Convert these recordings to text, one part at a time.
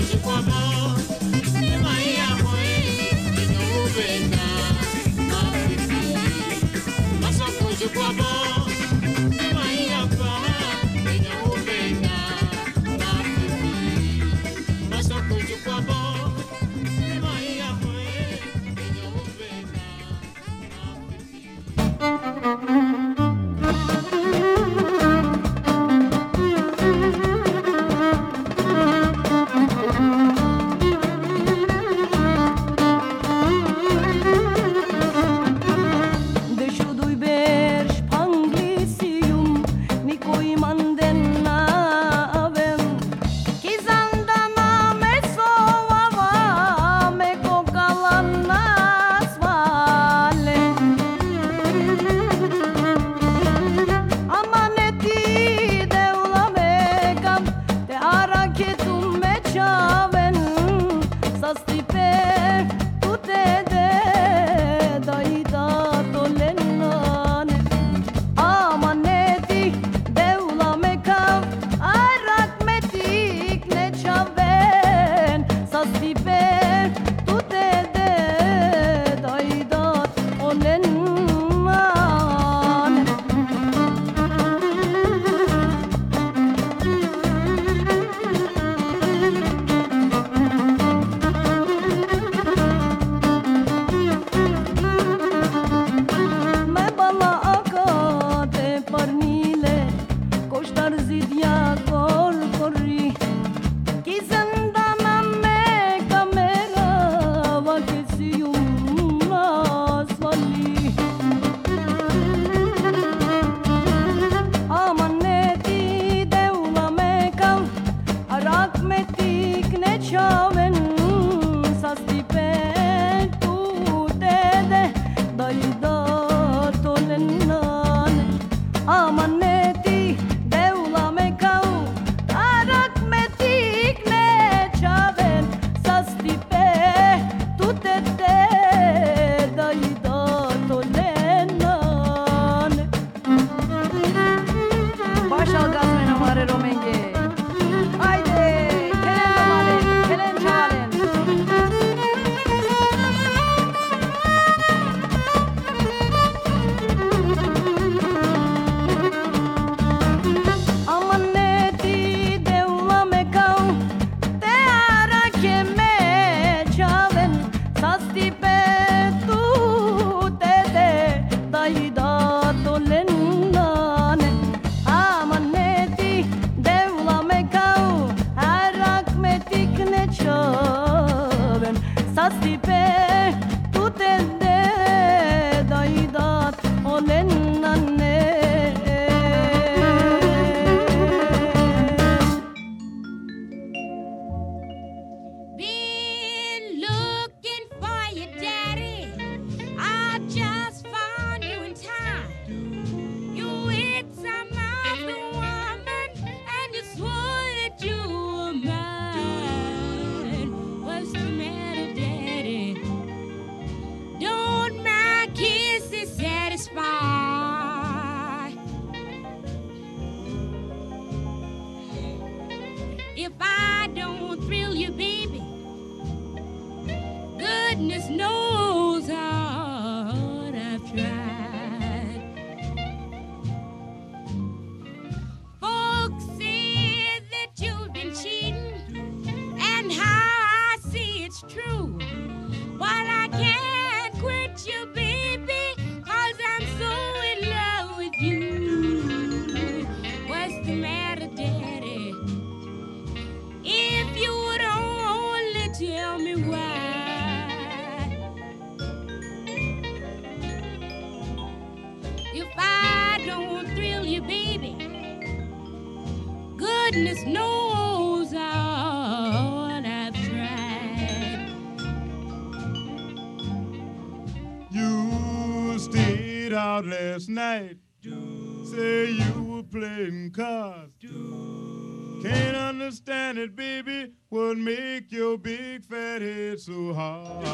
Last night, say you were playing cards. Can't understand it, baby. What make your big fat head so hard?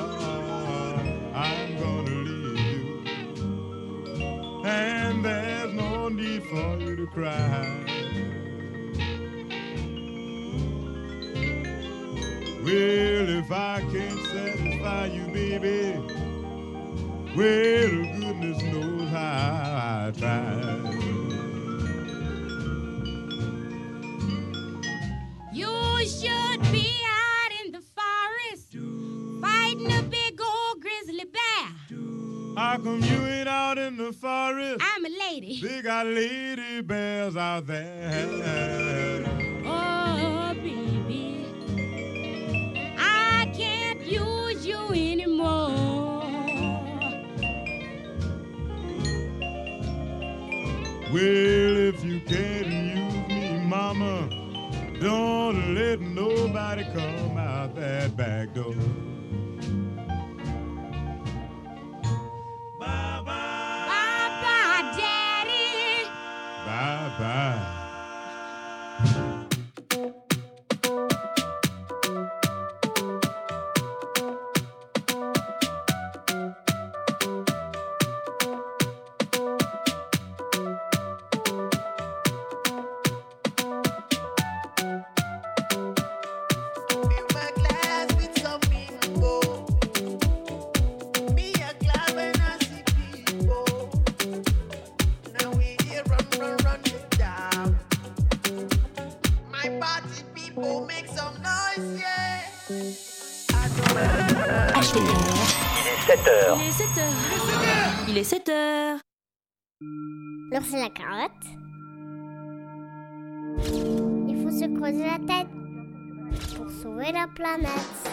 I'm gonna leave you, and there's no need for you to cry. Well, if I can't satisfy you, baby, well, goodness knows how I tried. You should be out in the forest fighting a big old grizzly bear. How come you ain't out in the forest? I'm a lady. They got lady bears out there. Oh, baby, I can't use you anymore. Well, if you can't use me, mama, don't let nobody come out that back door. Bye-bye. Bye-bye, Daddy. Bye-bye. Il est 7 heures. L'ours et la carotte. Il faut se creuser la tête pour sauver la planète.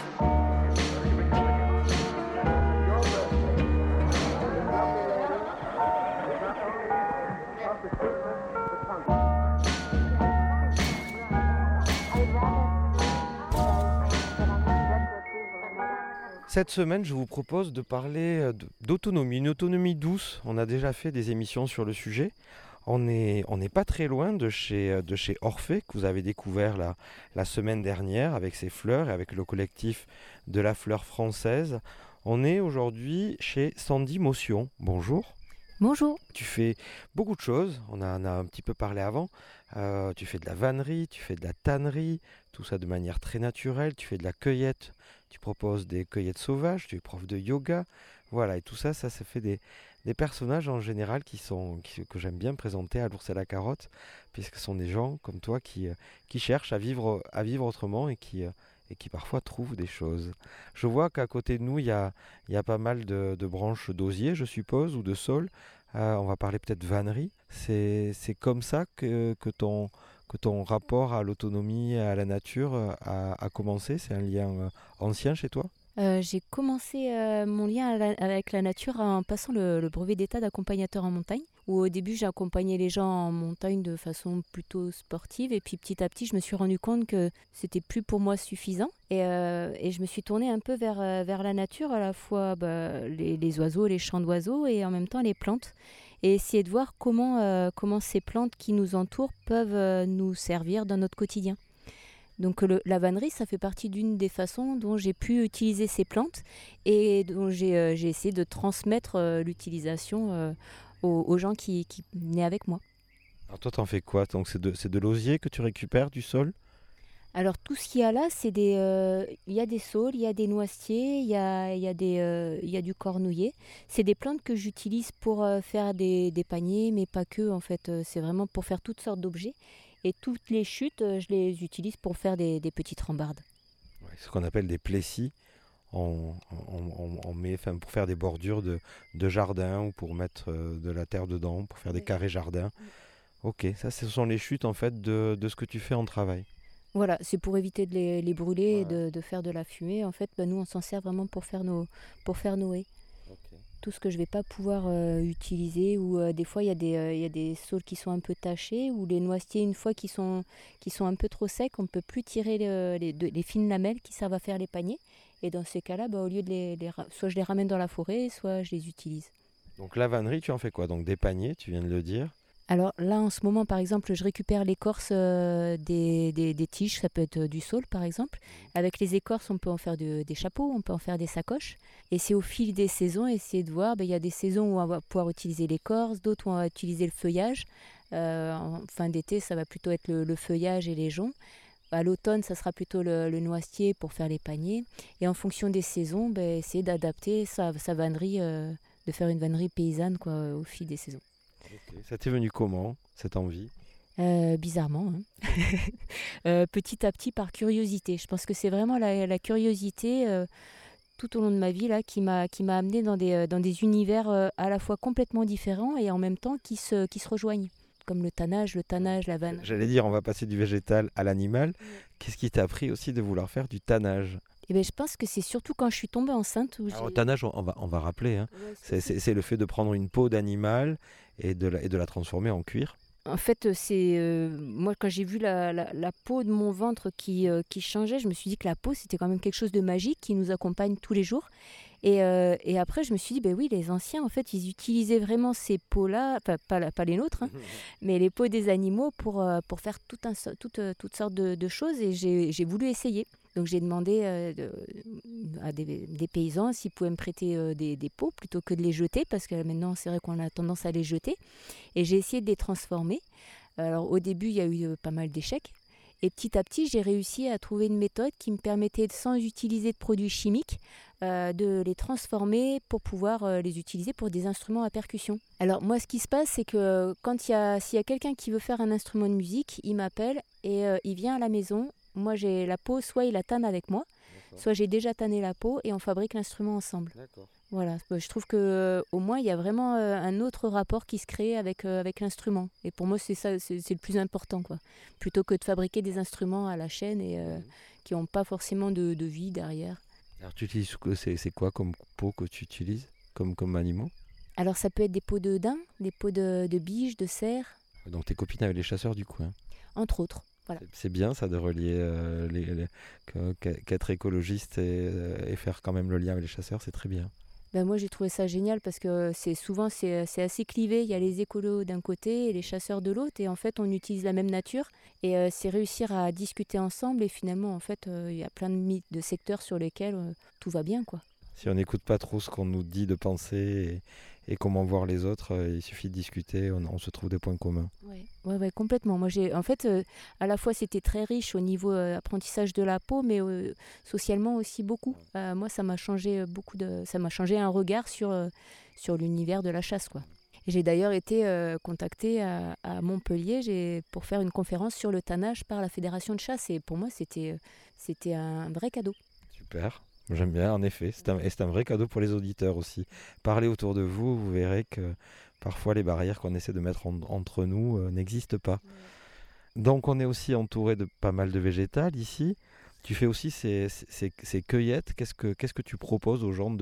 Cette semaine, je vous propose de parler d'autonomie, une autonomie douce. On a déjà fait des émissions sur le sujet. On n'est pas très loin de chez Orphée, que vous avez découvert la semaine dernière avec ses fleurs et avec le collectif de la fleur française. On est aujourd'hui chez Sandy Motion. Bonjour. Bonjour. Tu fais beaucoup de choses, on en a un petit peu parlé avant. Tu fais de la vannerie, tu fais de la tannerie, tout ça de manière très naturelle. Tu fais de la cueillette, tu proposes des cueillettes sauvages, tu es prof de yoga. Voilà, et tout ça, ça fait des personnages en général que j'aime bien présenter à l'ours et la carotte, puisque ce sont des gens comme toi qui cherchent à vivre autrement et qui parfois trouvent des choses. Je vois qu'à côté de nous, il y a pas mal de branches d'osier, je suppose, ou de saule. On va parler peut-être vannerie. C'est comme ça que ton rapport à l'autonomie et à la nature a commencé. C'est un lien ancien chez toi ? J'ai commencé mon lien avec la nature en passant le brevet d'état d'accompagnateur en montagne, où au début j'ai accompagné les gens en montagne de façon plutôt sportive, et puis petit à petit je me suis rendu compte que c'était plus pour moi suffisant, et je me suis tournée un peu vers la nature, à la fois les oiseaux, les chants d'oiseaux, et en même temps les plantes, et essayer de voir comment ces plantes qui nous entourent peuvent nous servir dans notre quotidien. Donc la vannerie, ça fait partie d'une des façons dont j'ai pu utiliser ces plantes et dont j'ai essayé de transmettre l'utilisation aux gens qui venaient avec moi. Alors toi, t'en fais quoi ? Donc c'est de l'osier que tu récupères du sol ? Alors tout ce qu'il y a là, c'est il y a des saules, il y a des noisetiers, il y a du cornouiller. C'est des plantes que j'utilise pour faire des paniers, mais pas que en fait. C'est vraiment pour faire toutes sortes d'objets. Et toutes les chutes, je les utilise pour faire des petites rambardes. Ouais, ce qu'on appelle des plessis. On met, pour faire des bordures de jardin ou pour mettre de la terre dedans, pour faire des carrés jardins. Ok, ça ce sont les chutes en fait de ce que tu fais en travail. Voilà, c'est pour éviter de les brûler, ouais, et de faire de la fumée. En fait, nous on s'en sert vraiment pour faire nos haies. Okay. Tout ce que je ne vais pas pouvoir utiliser, ou des fois il y a des saules qui sont un peu tachés, ou les noisetiers une fois qui sont un peu trop secs, on ne peut plus tirer les fines lamelles qui servent à faire les paniers. Et dans ces cas-là, au lieu de soit je les ramène dans la forêt, soit je les utilise. Donc la vannerie, tu en fais quoi ? Donc des paniers, tu viens de le dire. Alors là, en ce moment, par exemple, je récupère l'écorce des tiges, ça peut être du saule, par exemple. Avec les écorces, on peut en faire des chapeaux, on peut en faire des sacoches. Et c'est au fil des saisons, essayer de voir, il y a des saisons où on va pouvoir utiliser l'écorce, d'autres où on va utiliser le feuillage. En fin d'été, ça va plutôt être le feuillage et les joncs. À l'automne, ça sera plutôt le noisetier pour faire les paniers. Et en fonction des saisons, essayer d'adapter sa vannerie, de faire une vannerie paysanne quoi, au fil des saisons. Ok. Ça t'est venu comment, cette envie? Bizarrement, hein. Petit à petit par curiosité. Je pense que c'est vraiment la curiosité tout au long de ma vie là, qui m'a amené dans des univers à la fois complètement différents et en même temps qui se rejoignent. Comme le tannage, la vanne. J'allais dire, on va passer du végétal à l'animal. Qu'est-ce qui t'a appris aussi de vouloir faire du tannage? Et ben, je pense que c'est surtout quand je suis tombée enceinte où Alors, le tannage, on va rappeler, hein. Ouais, C'est le fait de prendre une peau d'animal et de la transformer en cuir. En fait, c'est moi quand j'ai vu la peau de mon ventre qui changeait, je me suis dit que la peau c'était quand même quelque chose de magique qui nous accompagne tous les jours. Et après, je me suis dit, ben oui, les anciens, en fait, ils utilisaient vraiment ces peaux-là, enfin, pas les nôtres, hein, mais les peaux des animaux pour faire toutes sortes de choses. Et j'ai voulu essayer. Donc, j'ai demandé à des paysans s'ils pouvaient me prêter des peaux plutôt que de les jeter, parce que maintenant, c'est vrai qu'on a tendance à les jeter. Et j'ai essayé de les transformer. Alors, au début, il y a eu pas mal d'échecs. Et petit à petit, j'ai réussi à trouver une méthode qui me permettait, sans utiliser de produits chimiques, de les transformer pour pouvoir les utiliser pour des instruments à percussion. Alors moi, ce qui se passe, c'est que s'il y a quelqu'un qui veut faire un instrument de musique, il m'appelle et il vient à la maison. Moi, j'ai la peau, soit il la tanne avec moi, soit j'ai déjà tanné la peau et on fabrique l'instrument ensemble. D'accord. Voilà, je trouve que au moins il y a vraiment un autre rapport qui se crée avec l'instrument. Et pour moi, c'est ça, c'est le plus important, quoi. Plutôt que de fabriquer des instruments à la chaîne et qui n'ont pas forcément de vie derrière. Alors, c'est quoi comme peau que tu utilises comme animaux? Alors ça peut être des peaux de daim, des peaux de biche, de cerf, Donc, tes copines avec les chasseurs du coin. entre autres. Voilà. C'est bien ça de relier qu'être écologiste et faire quand même le lien avec les chasseurs, c'est très bien. Ben moi j'ai trouvé ça génial parce que c'est assez clivé. Il y a les écolos d'un côté et les chasseurs de l'autre et en fait on utilise la même nature et c'est réussir à discuter ensemble et finalement en fait il y a plein de secteurs sur lesquels tout va bien quoi. Si on n'écoute pas trop ce qu'on nous dit de penser et comment voir les autres, il suffit de discuter, on se trouve des points communs. Ouais, complètement. Moi, en fait, à la fois, c'était très riche au niveau apprentissage de la peau, mais socialement aussi beaucoup. Moi, ça m'a changé ça m'a changé un regard sur l'univers de la chasse, quoi. Et j'ai d'ailleurs été contactée à Montpellier pour faire une conférence sur le tannage par la Fédération de chasse. Et pour moi, c'était un vrai cadeau. Super. J'aime bien, en effet. C'est un vrai cadeau pour les auditeurs aussi. Parlez autour de vous, vous verrez que parfois les barrières qu'on essaie de mettre entre nous n'existent pas. Donc on est aussi entouré de pas mal de végétal ici. Tu fais aussi ces cueillettes. Qu'est-ce que tu proposes aux gens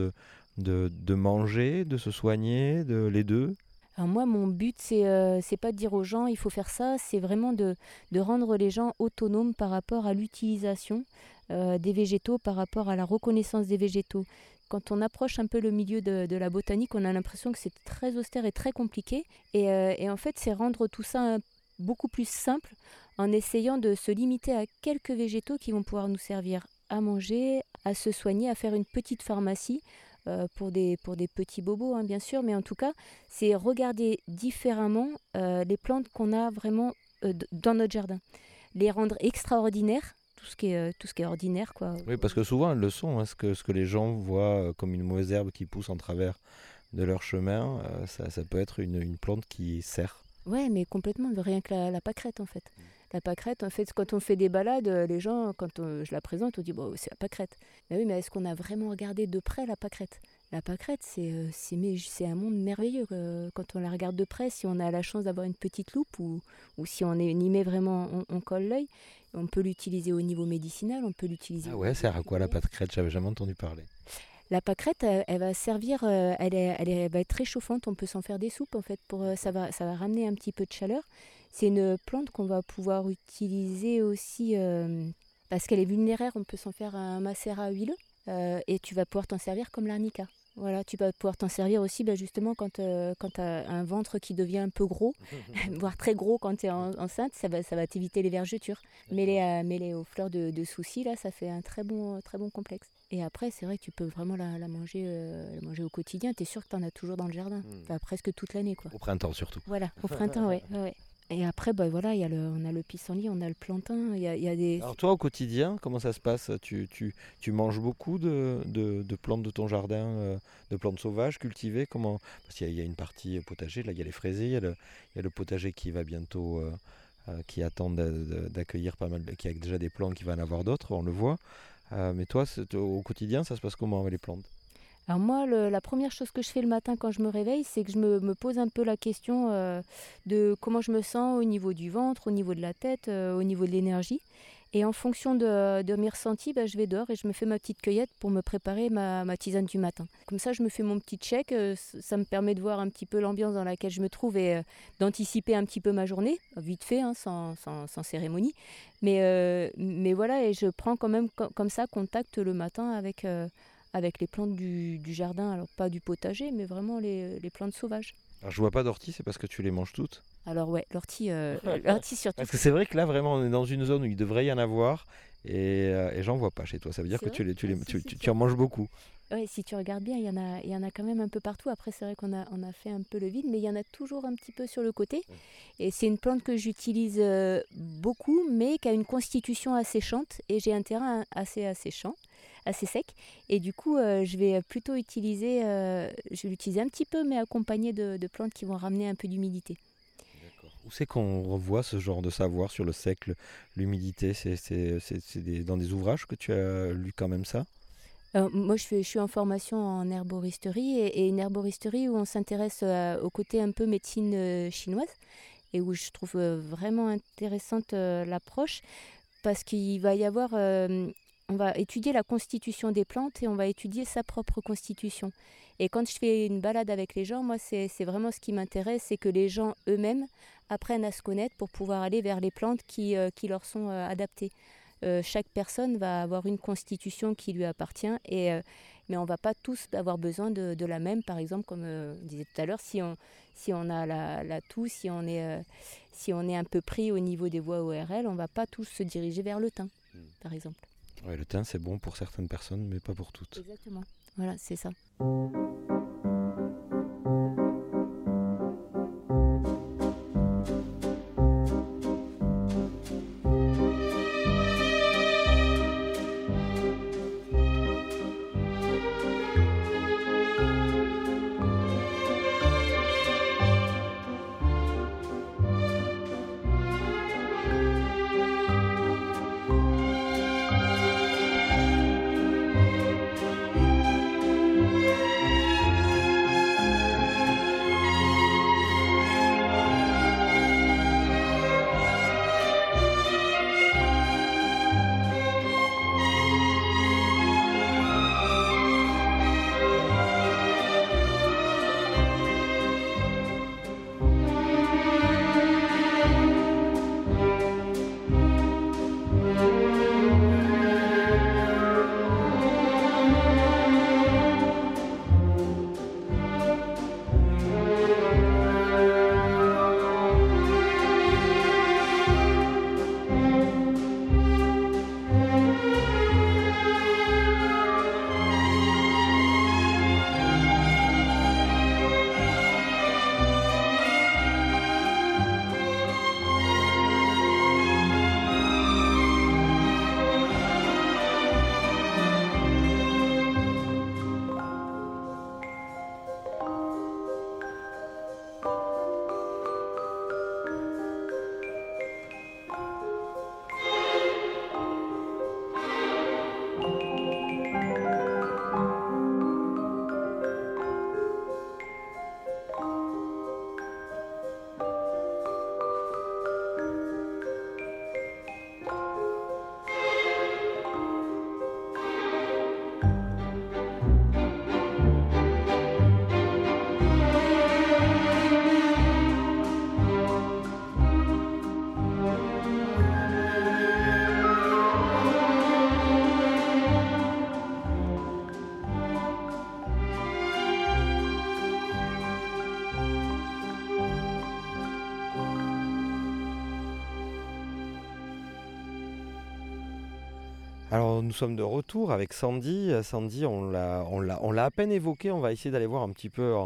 de manger, de se soigner, les deux? Alors moi, mon but, c'est pas de dire aux gens il faut faire ça, c'est vraiment de rendre les gens autonomes par rapport à l'utilisation des végétaux, par rapport à la reconnaissance des végétaux. Quand on approche un peu le milieu de la botanique, on a l'impression que c'est très austère et très compliqué. Et en fait, c'est rendre tout ça beaucoup plus simple en essayant de se limiter à quelques végétaux qui vont pouvoir nous servir à manger, à se soigner, à faire une petite pharmacie. Pour des petits bobos, hein, bien sûr, mais en tout cas, c'est regarder différemment les plantes qu'on a vraiment dans notre jardin. Les rendre extraordinaires, tout ce qui est ordinaire, quoi. Oui, parce que souvent elles le sont, hein, ce que les gens voient comme une mauvaise herbe qui pousse en travers de leur chemin, ça peut être une plante qui sert. Ouais, mais complètement, rien que la pâquerette, en fait. La pâquerette, en fait, quand on fait des balades, les gens, quand je la présente, on dit bon, c'est la pâquerette. Mais oui, mais est-ce qu'on a vraiment regardé de près la pâquerette? La pâquerette, c'est un monde merveilleux. Quand on la regarde de près, si on a la chance d'avoir une petite loupe ou si on y met vraiment, on colle l'œil, on peut l'utiliser au niveau médicinal, on peut l'utiliser. Ah ouais, ça sert à quoi la pâquerette? J'avais jamais entendu parler. La pâquerette, elle va servir, elle va être réchauffante, on peut s'en faire des soupes en fait, ça va ramener un petit peu de chaleur. C'est une plante qu'on va pouvoir utiliser aussi parce qu'elle est vulnéraire, on peut s'en faire un macérat huileux et tu vas pouvoir t'en servir comme l'arnica. Voilà, tu vas pouvoir t'en servir aussi justement quand tu as un ventre qui devient un peu gros, voire très gros quand tu es enceinte, ça va t'éviter les vergetures. Mêlée aux fleurs de souci, là, ça fait un très bon complexe. Et après, c'est vrai que tu peux vraiment la manger au quotidien. Tu es sûr que tu en as toujours dans le jardin, enfin, presque toute l'année, quoi. Au printemps surtout. Voilà, au printemps, ouais. Et après, bah, voilà, on a le pissenlit, on a le plantain. Il y a des... Alors toi, au quotidien, comment ça se passe? Tu manges beaucoup de plantes de ton jardin, de plantes sauvages cultivées? Comment? Parce qu'il y a une partie potager, là il y a les fraisiers, il y a le potager qui va bientôt, qui attend d'accueillir pas mal, qui a déjà des plantes, qui va en avoir d'autres, on le voit. Mais toi, au quotidien, ça se passe comment avec les plantes? Alors moi, la première chose que je fais le matin quand je me réveille, c'est que je me pose un peu la question de comment je me sens au niveau du ventre, au niveau de la tête, au niveau de l'énergie. Et en fonction de mes ressentis, bah, je vais dehors et je me fais ma petite cueillette pour me préparer ma tisane du matin. Comme ça, je me fais mon petit check. Ça me permet de voir un petit peu l'ambiance dans laquelle je me trouve et d'anticiper un petit peu ma journée, vite fait, hein, sans cérémonie. Mais voilà, et je prends quand même comme ça contact le matin avec les plantes du jardin. Alors pas du potager, mais vraiment les plantes sauvages. Alors je vois pas d'ortie, c'est parce que tu les manges toutes? Alors ouais, l'ortie, l'ortie surtout. Parce que c'est vrai que là, vraiment, on est dans une zone où il devrait y en avoir et j'en vois pas chez toi. Ça veut dire C'est que vrai tu en manges beaucoup. Ouais, si tu regardes bien, il y en a quand même un peu partout. Après, c'est vrai on a fait un peu le vide, mais il y en a toujours un petit peu sur le côté. Et c'est une plante que j'utilise beaucoup, mais qui a une constitution asséchante. Et j'ai un terrain assez asséchant, assez sec. Et du coup, je vais plutôt je vais l'utiliser un petit peu, mais accompagné de plantes qui vont ramener un peu d'humidité. Où c'est qu'on revoit ce genre de savoir sur le sec, l'humidité? Dans des ouvrages que tu as lu quand même ça? Moi, je suis en formation en herboristerie et une herboristerie où on s'intéresse au côté un peu médecine chinoise et où je trouve vraiment intéressante l'approche parce qu'il va y avoir, on va étudier la constitution des plantes et on va étudier sa propre constitution. Et quand je fais une balade avec les gens, moi, c'est vraiment ce qui m'intéresse, c'est que les gens eux-mêmes apprennent à se connaître pour pouvoir aller vers les plantes qui leur sont adaptées. Chaque personne va avoir une constitution qui lui appartient, mais on ne va pas tous avoir besoin de la même. Par exemple, comme on disait tout à l'heure, si on a la toux, si on est un peu pris au niveau des voies ORL, on ne va pas tous se diriger vers le thym, par exemple. Ouais, le thym, c'est bon pour certaines personnes, mais pas pour toutes. Exactement. Voilà, c'est ça. Alors nous sommes de retour avec Sandy. Sandy, on l'a à peine évoqué. On va essayer d'aller voir un petit peu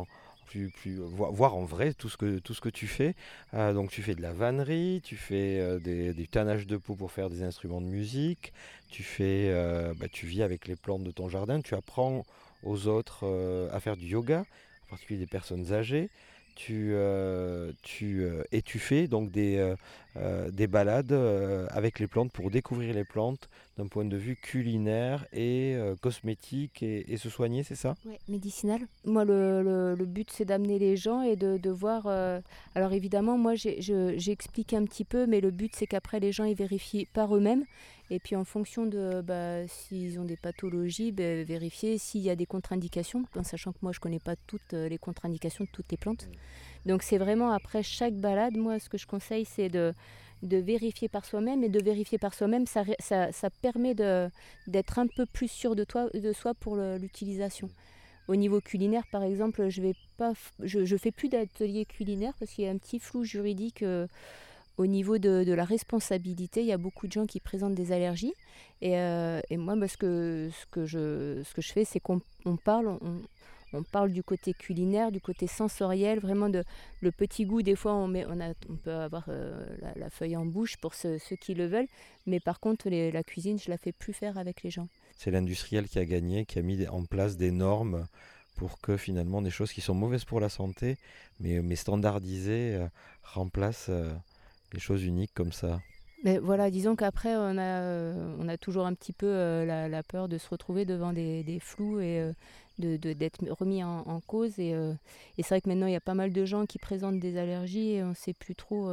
voir en vrai tout ce que tu fais. Donc tu fais de la vannerie, tu fais du tannage de peau pour faire des instruments de musique, tu vis avec les plantes de ton jardin, tu apprends aux autres à faire du yoga, en particulier des personnes âgées. Et tu fais donc des balades avec les plantes pour découvrir les plantes d'un point de vue culinaire et cosmétique et se soigner, c'est ça? Ouais, médicinal. Moi, le but, c'est d'amener les gens et de voir. Alors, évidemment, moi, j'explique un petit peu, mais le but, c'est qu'après, les gens, ils vérifient par eux-mêmes. Et puis, en fonction de s'ils ont des pathologies, vérifier s'il y a des contre-indications, en sachant que moi, je ne connais pas toutes les contre-indications de toutes les plantes. Donc, c'est vraiment après chaque balade, moi, ce que je conseille, c'est de vérifier par soi-même. Et de vérifier par soi-même, ça permet d'être un peu plus sûr de soi pour l'utilisation. Au niveau culinaire, par exemple, je fais plus d'atelier culinaire parce qu'il y a un petit flou juridique au niveau de la responsabilité. Il y a beaucoup de gens qui présentent des allergies. Et moi, ce que je fais, c'est qu'on parle. On parle du côté culinaire, du côté sensoriel, vraiment le petit goût. Des fois, on peut avoir la feuille en bouche pour ceux qui le veulent. Mais par contre, la cuisine, je la fais plus faire avec les gens. C'est l'industriel qui a gagné, qui a mis en place des normes pour que finalement des choses qui sont mauvaises pour la santé, mais standardisées, remplacent les choses uniques comme ça. Mais voilà, disons qu'après, on a toujours un petit peu la peur de se retrouver devant des flous et d'être remis en cause. Et c'est vrai que maintenant, il y a pas mal de gens qui présentent des allergies et on ne sait plus trop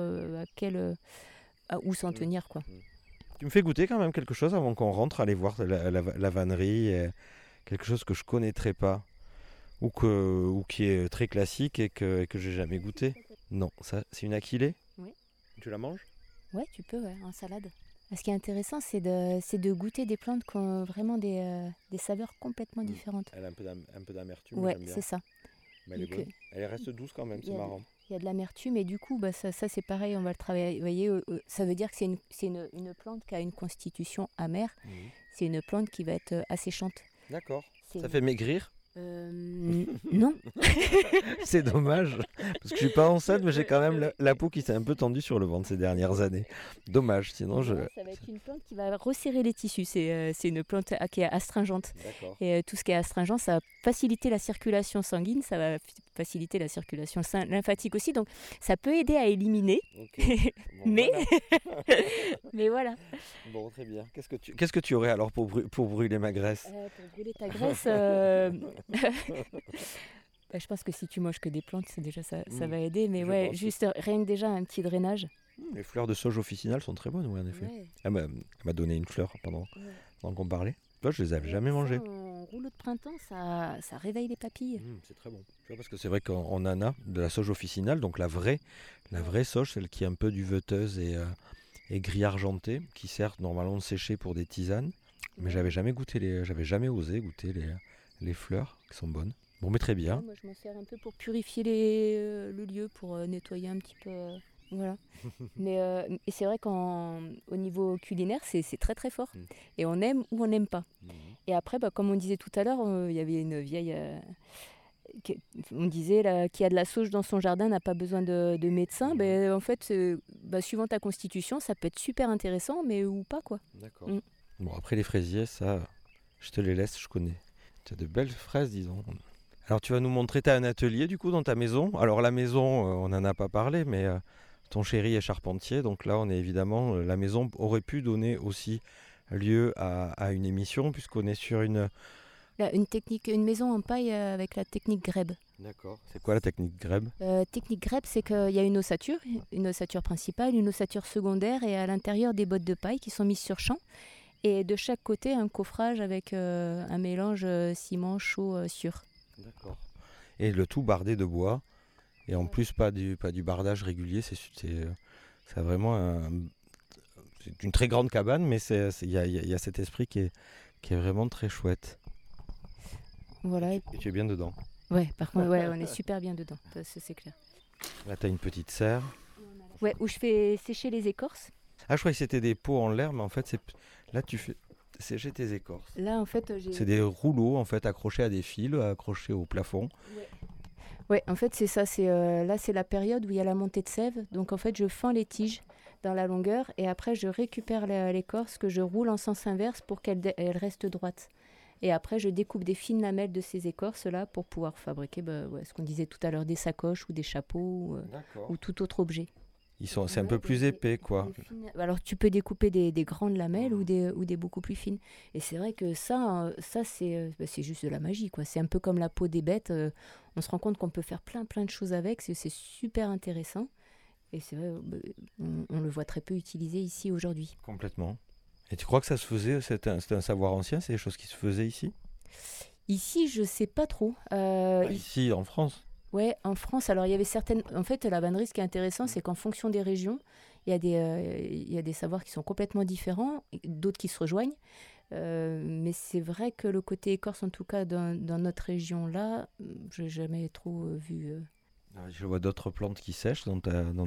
où s'en tenir, quoi. Tu me fais goûter quand même quelque chose avant qu'on rentre, aller voir la vannerie, quelque chose que je ne connaîtrais pas ou qui est très classique et que j'ai jamais goûté. Non, ça, c'est une aquilée? Oui. Tu la manges? Ouais, tu peux, en salade. Ce qui est intéressant, c'est de goûter des plantes qui ont vraiment des saveurs complètement différentes. Elle a un peu d'amertume, ouais, j'aime bien. c'est ça. Mais elle est bonne. Elle reste douce quand même, c'est marrant. Il y a de l'amertume et du coup, ça c'est pareil, on va le travailler. Ça veut dire que c'est une plante qui a une constitution amère. C'est une plante qui va être asséchante. D'accord. Ça fait maigrir? Non. C'est dommage, parce que je suis pas enceinte, mais j'ai quand même la peau qui s'est un peu tendue sur le ventre ces dernières années. Dommage, sinon Ça va être une plante qui va resserrer les tissus. C'est une plante qui est astringente. D'accord. Et tout ce qui est astringent, ça va faciliter la circulation sanguine, ça va faciliter la circulation lymphatique aussi. Donc ça peut aider à éliminer. Okay. Bon, mais voilà. mais voilà. Bon, très bien. Qu'est-ce que tu aurais alors pour brûler ma graisse? Pour brûler ta graisse, je pense que si tu manges que des plantes, déjà ça va aider. Mais ouais, juste rien que déjà un petit drainage. Les fleurs de sauge officinales sont très bonnes, oui, en effet. Ouais. Elle m'a donné une fleur pendant qu'on parlait. Toi, je les avais jamais mangées. En rouleau de printemps, ça réveille les papilles. C'est très bon. Tu vois, parce que c'est vrai qu'on en a de la sauge officinale, donc la vraie sauge, celle qui est un peu duveteuse et gris argenté, qui sert normalement de sécher pour des tisanes. Mais j'avais jamais osé goûter les fleurs qui sont bonnes. Bon, mais très bien. Ouais, moi, je m'en sers un peu pour purifier le lieu, pour nettoyer un petit peu. Voilà. Mais et c'est vrai qu'au niveau culinaire, c'est très très fort. Et on aime ou on n'aime pas. Et après, comme on disait tout à l'heure, il y avait une vieille... on disait qui a de la sauge dans son jardin n'a pas besoin de médecin. En fait, suivant ta constitution, ça peut être super intéressant, mais ou pas, quoi. D'accord. Bon, après les fraisiers, ça, je te les laisse, je connais. Tu as de belles fraises, disons. Alors tu vas nous montrer, tu as un atelier du coup dans ta maison. Alors la maison, on n'en a pas parlé, mais ton chéri est charpentier. Donc là, on est évidemment, la maison aurait pu donner aussi lieu à une émission puisqu'on est sur une maison en paille avec la technique grèbe. D'accord. C'est quoi la technique grèbe? Technique grèbe, c'est qu'il y a une ossature principale, une ossature secondaire et à l'intérieur des bottes de paille qui sont mises sur champ. Et de chaque côté, un coffrage avec un mélange ciment chaud sûr. D'accord. Et le tout bardé de bois. Et en plus, pas du bardage régulier. C'est vraiment c'est une très grande cabane, mais il y a cet esprit qui est vraiment très chouette. Voilà. Et tu es bien dedans. Ouais, par contre, on est super bien dedans. Ça, c'est clair. Là, tu as une petite serre. Ouais, où je fais sécher les écorces. Ah, je croyais que c'était des pots en l'air, mais en fait, là, tu fais sécher tes écorces. Là, en fait, c'est des rouleaux en fait accrochés à des fils, accrochés au plafond. Ouais, en fait, c'est ça. Là, c'est la période où il y a la montée de sève. Donc, en fait, je fends les tiges dans la longueur et après, je récupère l'écorce que je roule en sens inverse pour elle reste droite. Et après, je découpe des fines lamelles de ces écorces-là pour pouvoir fabriquer ce qu'on disait tout à l'heure, des sacoches ou des chapeaux D'accord. ou tout autre objet. C'est un peu plus épais, quoi. Alors, tu peux découper des grandes lamelles ou des beaucoup plus fines. Et c'est vrai que ça c'est juste de la magie, quoi. C'est un peu comme la peau des bêtes. On se rend compte qu'on peut faire plein de choses avec. C'est super intéressant. Et c'est vrai, on le voit très peu utilisé ici aujourd'hui. Complètement. Et tu crois que ça se faisait, c'était un savoir ancien, c'est des choses qui se faisaient ici? Ici, je sais pas trop. Ici, en France? Ouais, en France, alors il y avait certaines. En fait, la vannerie, ce qui est intéressant, c'est qu'en fonction des régions, il y a des savoirs qui sont complètement différents, et d'autres qui se rejoignent. Mais c'est vrai que le côté écorce, en tout cas dans notre région-là, je n'ai jamais trop vu. Je vois d'autres plantes qui sèchent dans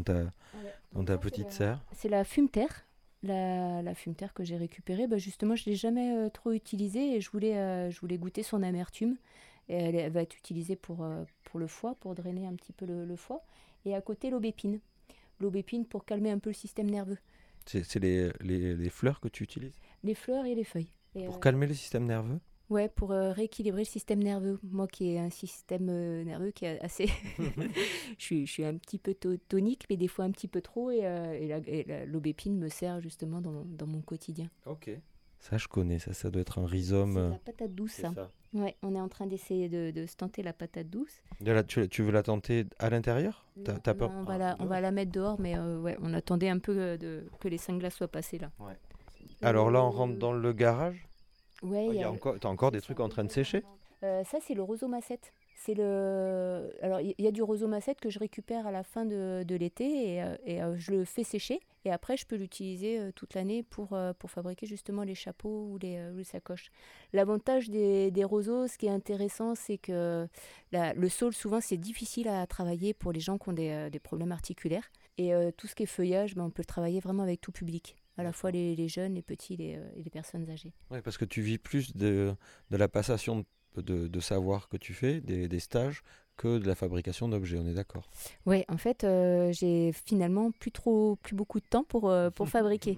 ta petite serre. C'est la fumeterre. La fumeterre que j'ai récupérée, justement, je ne l'ai jamais trop utilisée et je voulais goûter son amertume. Et elle va être utilisée pour le foie, pour drainer un petit peu le foie. Et à côté, l'aubépine. L'aubépine pour calmer un peu le système nerveux. C'est les fleurs que tu utilises? Les fleurs et les feuilles. Et, Pour calmer le système nerveux? Ouais, pour rééquilibrer le système nerveux. Moi qui ai un système nerveux qui est assez... je suis un petit peu tonique, mais des fois un petit peu trop. Et l'aubépine me sert justement dans mon quotidien. Ok. Ça, je connais. Ça doit être un rhizome. C'est de la patate douce, ça. Ouais, on est en train d'essayer de se tenter la patate douce. Tu veux la tenter à l'intérieur? T'as peur? Non, on va la mettre dehors, mais ouais, on attendait un peu que les 5 glaces soient passées là. Ouais. Alors là, on rentre dans le garage. Ouais, T'as encore des trucs en train de sécher? Ça, c'est le rosomacette. Alors, il y a du rosomacette que je récupère à la fin de l'été et je le fais sécher. Et après, je peux l'utiliser toute l'année pour fabriquer justement les chapeaux ou les sacoches. L'avantage des roseaux, ce qui est intéressant, c'est que le saule, souvent, c'est difficile à travailler pour les gens qui ont des problèmes articulaires. Et tout ce qui est feuillage, on peut le travailler vraiment avec tout public. À la fois les jeunes, les petits et les personnes âgées. Oui, parce que tu vis plus de la passation de savoir que tu fais, des stages, que de la fabrication d'objets, on est d'accord? Oui, en fait, j'ai finalement plus beaucoup de temps pour fabriquer.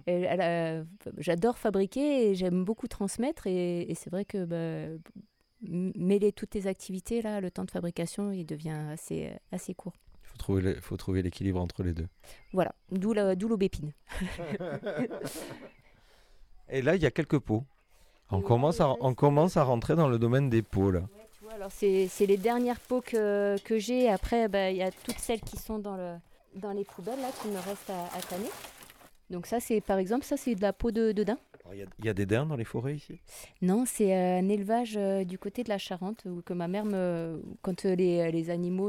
J'adore fabriquer et j'aime beaucoup transmettre et c'est vrai que mêler toutes tes activités, là, le temps de fabrication, il devient assez court. Il faut trouver l'équilibre entre les deux. Voilà, d'où l'aubépine. Et là, il y a quelques pots. On commence à rentrer dans le domaine des pots, là. Ouais, tu vois, alors c'est les dernières pots que j'ai. Après, il y a toutes celles qui sont dans les poubelles, là, qui me restent à tanner. Donc ça, par exemple, c'est de la peau de daim. Il y a des daims dans les forêts ici? Non, c'est un élevage du côté de la Charente où que ma mère quand les animaux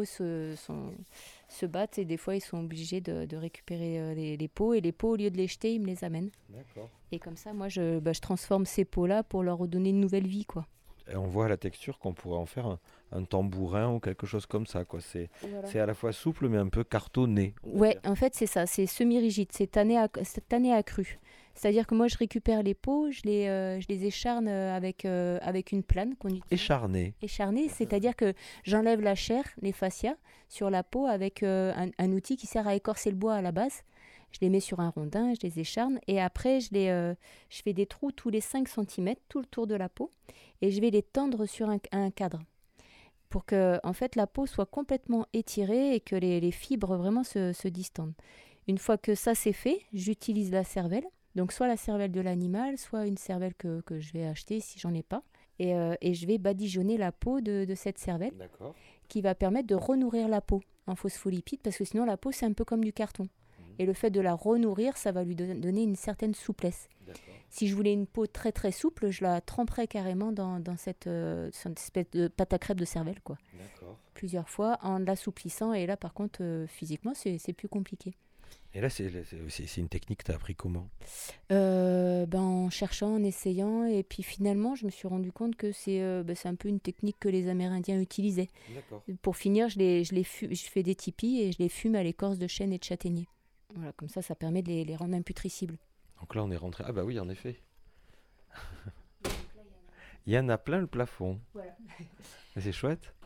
se battent et des fois ils sont obligés de récupérer les peaux et les peaux au lieu de les jeter ils me les amènent. D'accord. Et comme ça moi je transforme ces peaux-là pour leur redonner une nouvelle vie quoi. Et on voit à la texture qu'on pourrait en faire un tambourin ou quelque chose comme ça, quoi. C'est à la fois souple mais un peu cartonné. Ouais, en fait c'est ça, c'est semi-rigide, c'est tanné à cru. C'est-à-dire que moi je récupère les peaux, je les écharne avec une plane qu'on utilise. Écharné, c'est-à-dire que j'enlève la chair, les fascias, sur la peau avec un outil qui sert à écorcer le bois à la base. Je les mets sur un rondin, je les écharne et après je fais des trous tous les 5 cm tout le tour de la peau et je vais les tendre sur un cadre pour que en fait, la peau soit complètement étirée et que les fibres vraiment se distendent. Une fois que ça c'est fait, j'utilise la cervelle. Donc soit la cervelle de l'animal, soit une cervelle que je vais acheter si j'en ai pas. Et je vais badigeonner la peau de cette cervelle. D'accord. Qui va permettre de renourrir la peau en phospholipides parce que sinon la peau c'est un peu comme du carton. Et le fait de la renourrir, ça va lui donner une certaine souplesse. D'accord. Si je voulais une peau très très souple, je la tremperais carrément dans cette espèce de pâte à crêpes de cervelle, quoi. D'accord. Plusieurs fois en l'assouplissant et là par contre physiquement c'est plus compliqué. Et là, c'est une technique que tu as appris comment? En cherchant, en essayant. Et puis finalement, je me suis rendu compte que c'est un peu une technique que les Amérindiens utilisaient. D'accord. Pour finir, je fais des tipis et je les fume à l'écorce de chêne et de châtaignier. Voilà, comme ça permet de les rendre imputrescibles. Donc là, on est rentré... Ah bah oui, en effet. Il y en a plein le plafond. Voilà. C'est chouette.